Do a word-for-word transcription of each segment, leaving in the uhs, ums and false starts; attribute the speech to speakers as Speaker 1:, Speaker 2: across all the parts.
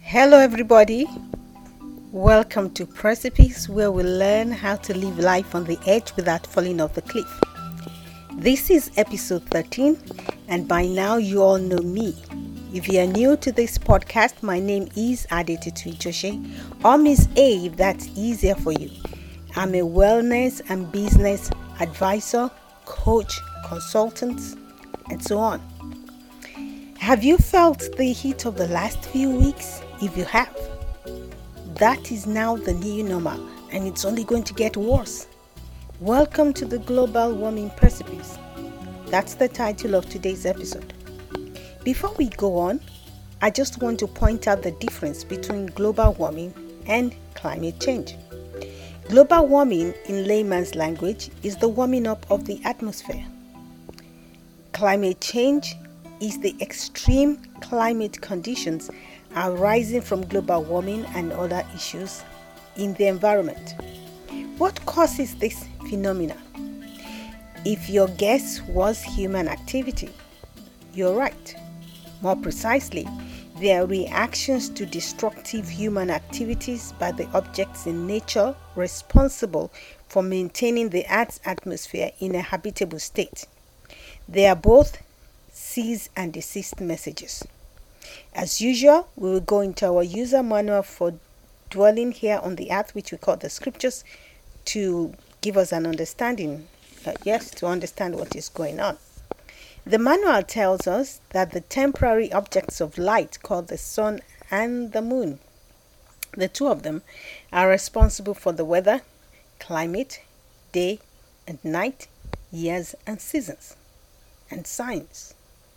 Speaker 1: Hello, everybody. Welcome to Precipice, where we learn how to live life on the edge without falling off the cliff. This is episode thirteen, and by now you all know me. If you are new to this podcast, my name is Adetutu Ichoshe, or Miss A if that's easier for you. I'm a wellness and business advisor, coach, consultant, and so on. Have you felt the heat of the last few weeks? If you have, that is now the new normal, and it's only going to get worse. Welcome to the Global Warming Precipice. That's the title of today's episode. Before we go on, I just want to point out the difference between global warming and climate change. Global warming, in layman's language, is the warming up of the atmosphere. Climate change is the extreme climate conditions arising from global warming and other issues in the environment. What causes this phenomena? If your guess was human activity, you're right. More precisely, they are reactions to destructive human activities by the objects in nature responsible for maintaining the Earth's atmosphere in a habitable state. They are both cease and desist messages. As usual, we will go into our user manual for dwelling here on the earth, which we call the scriptures, to give us an understanding, uh, yes, to understand what is going on. The manual tells us that the temporary objects of light called the sun and the moon, the two of them, are responsible for the weather, climate, day and night, years and seasons, and signs.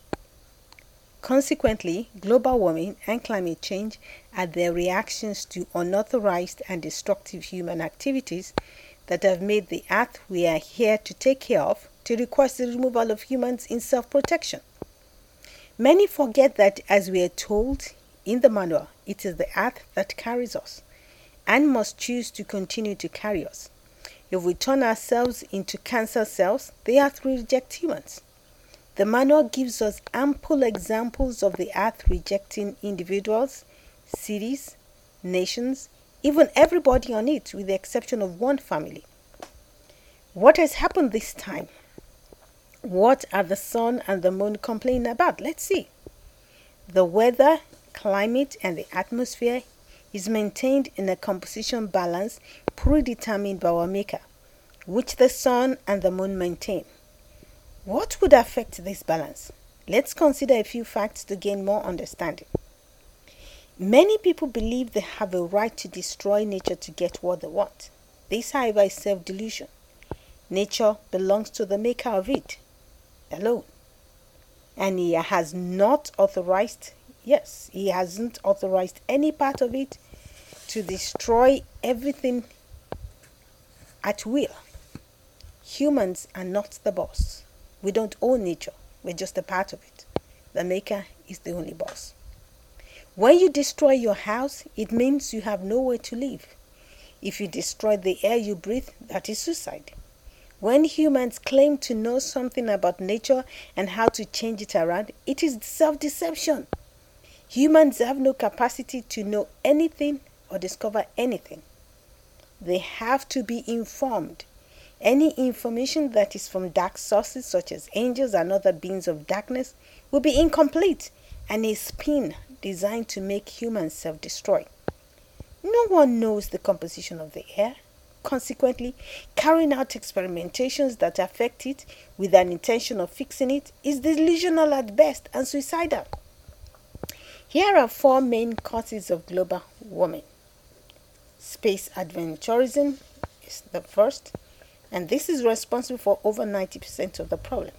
Speaker 1: Consequently, global warming and climate change are their reactions to unauthorized and destructive human activities that have made the earth we are here to take care of to request the removal of humans in self-protection. Many forget that, as we are told in the manual, it is the earth that carries us and must choose to continue to carry us. If we turn ourselves into cancer cells, the earth will reject humans. The manual gives us ample examples of the earth rejecting individuals, cities, nations, even everybody on it, with the exception of one family. What has happened this time? What are the sun and the moon complaining about? Let's see. The weather, climate, and the atmosphere is maintained in a composition balance predetermined by our Maker, which the sun and the moon maintain. What would affect this balance? Let's consider a few facts to gain more understanding. Many people believe they have a right to destroy nature to get what they want. This, however, is self-delusion. Nature belongs to the maker of it alone. And he has not authorized, yes, he hasn't authorized any part of it to destroy everything at will. Humans are not the boss. We don't own nature. We're just a part of it. The maker is the only boss. When you destroy your house, it means you have nowhere to live. If you destroy the air you breathe, that is suicide. When humans claim to know something about nature and how to change it around, it is self-deception. Humans have no capacity to know anything or discover anything. They have to be informed. Any information that is from dark sources such as angels and other beings of darkness will be incomplete and a spin designed to make humans self-destroy. No one knows the composition of the air. Consequently, carrying out experimentations that affect it with an intention of fixing it is delusional at best and suicidal. Here are four main causes of global warming. Space adventurism is the first, and this is responsible for over ninety percent of the problem.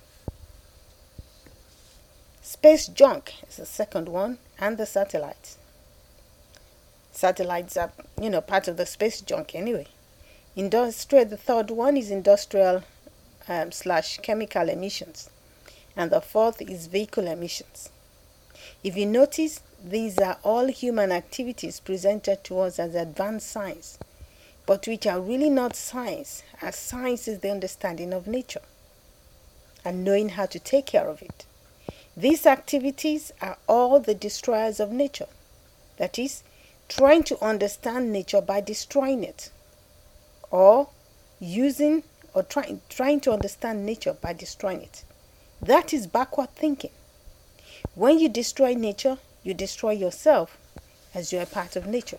Speaker 1: Space junk is the second one, and the satellites. Satellites are, you know, part of the space junk anyway. Industrial, the third one is industrial um, slash chemical emissions. And the fourth is vehicle emissions. If you notice, these are all human activities presented to us as advanced science, but which are really not science, as science is the understanding of nature and knowing how to take care of it. These activities are all the destroyers of nature. That is, trying to understand nature by destroying it, or using or trying trying to understand nature by destroying it. That is backward thinking. When you destroy nature, you destroy yourself, as you are part of nature.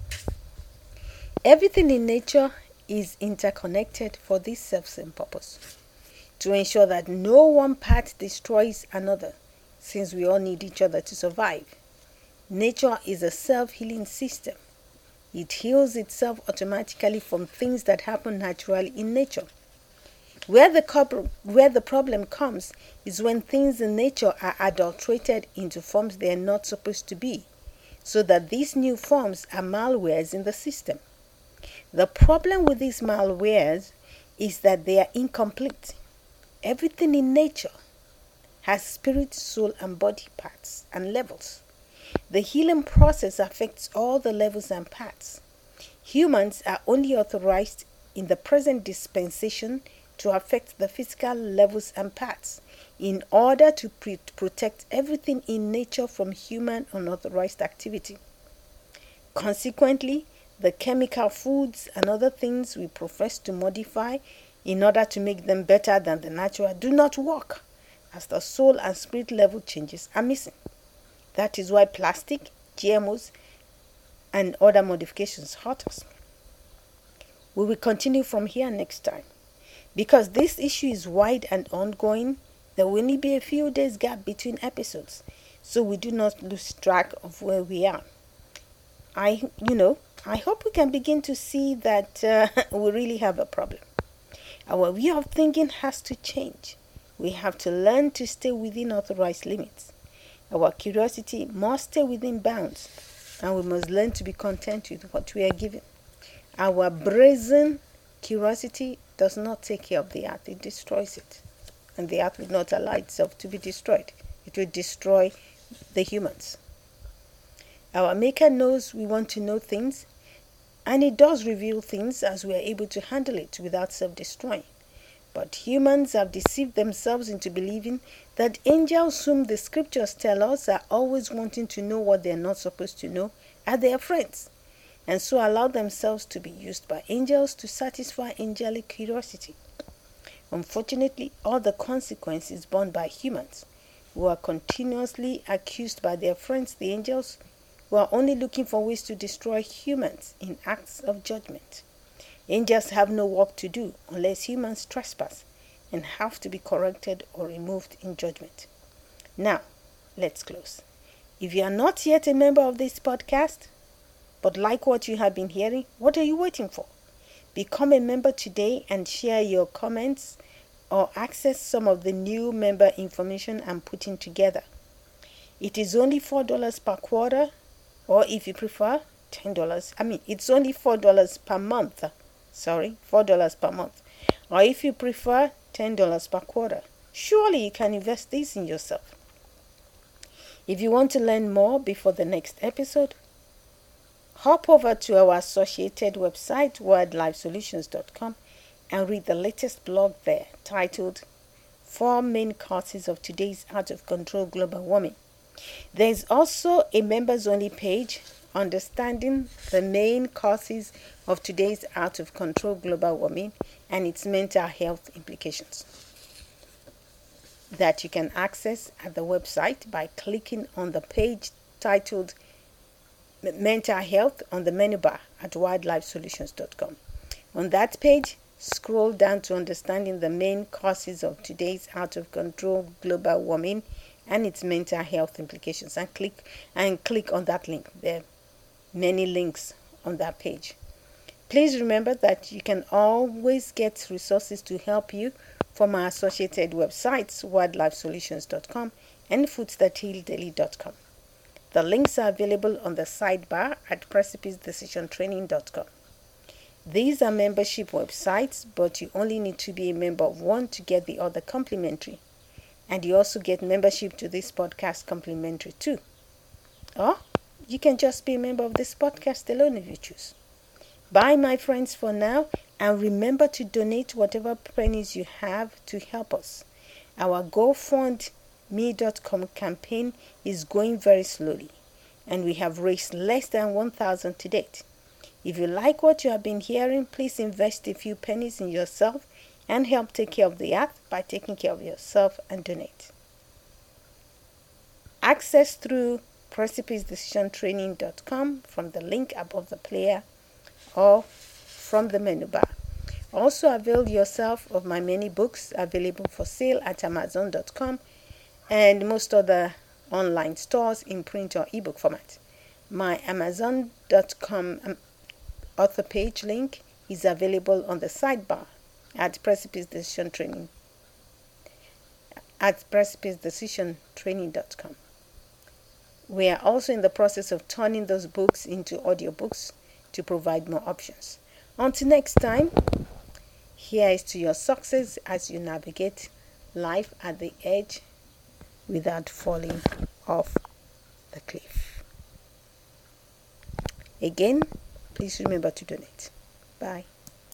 Speaker 1: Everything in nature is interconnected for this self-same purpose, to ensure that no one part destroys another, since we all need each other to survive. Nature is a self-healing system. It heals itself automatically from things that happen naturally in nature. Where the, co- where the problem comes is when things in nature are adulterated into forms they are not supposed to be, so that these new forms are malwares in the system. The problem with these malwares is that they are incomplete. Everything in nature has spirit, soul, and body parts and levels. The healing process affects all the levels and parts. Humans are only authorized in the present dispensation to affect the physical levels and parts in order to pre- protect everything in nature from human unauthorized activity. Consequently, the chemical foods and other things we profess to modify in order to make them better than the natural do not work, as the soul and spirit level changes are missing. That is why plastic, G M Os, and other modifications hurt us. We will continue from here next time. Because this issue is wide and ongoing, there will only be a few days gap between episodes, so we do not lose track of where we are. I, you know, I hope we can begin to see that uh, we really have a problem. Our way of thinking has to change. We have to learn to stay within authorized limits. Our curiosity must stay within bounds, and we must learn to be content with what we are given. Our brazen curiosity does not take care of the earth, it destroys it. And the earth will not allow itself to be destroyed. It will destroy the humans. Our Maker knows we want to know things, and it does reveal things as we are able to handle it without self-destroying. But humans have deceived themselves into believing that angels, whom the scriptures tell us are always wanting to know what they are not supposed to know, are their friends, and so allow themselves to be used by angels to satisfy angelic curiosity. Unfortunately, all the consequences borne by humans, who are continuously accused by their friends, the angels, who are only looking for ways to destroy humans in acts of judgment. Angels have no work to do unless humans trespass and have to be corrected or removed in judgment. Now, let's close. If you are not yet a member of this podcast, but like what you have been hearing, what are you waiting for? Become a member today and share your comments or access some of the new member information I'm putting together. It is only four dollars per quarter, or if you prefer, ten dollars. I mean, it's only four dollars per month. Sorry, four dollars per month. Or if you prefer, ten dollars per quarter. Surely you can invest this in yourself. If you want to learn more before the next episode, hop over to our associated website, world life solutions dot com, and read the latest blog there titled Four Main Causes of Today's Out of Control Global Warming. There is also a members only page, Understanding the Main Causes of Today's Out of Control Global Warming and its Mental Health Implications, that you can access at the website by clicking on the page titled Mental Health on the menu bar at world life solutions dot com. On that page, scroll down to Understanding the Main Causes of Today's Out of Control Global Warming and its Mental Health Implications, and click and click on that link. There are many links on that page. Please remember that you can always get resources to help you from our associated websites, world life solutions dot com and foods that heal daily dot com. The links are available on the sidebar at precipice decision training dot com. These are membership websites, but you only need to be a member of one to get the other complimentary. And you also get membership to this podcast complimentary too. Or you can just be a member of this podcast alone if you choose. Bye, my friends, for now, and remember to donate whatever pennies you have to help us. Our GoFundMe dot com campaign is going very slowly, and we have raised less than one thousand to date. If you like what you have been hearing, please invest a few pennies in yourself and help take care of the earth by taking care of yourself and donate. Access through precipice decision training dot com from the link above the player or from the menu bar. Also avail yourself of my many books available for sale at amazon dot com and most other online stores in print or ebook format. My amazon dot com author page link is available on the sidebar at Precipice Decision Training at precipice decision training dot com. We are also in the process of turning those books into audiobooks to provide more options. Until next time, here is to your success as you navigate life at the edge without falling off the cliff. Again, please remember to donate. Bye.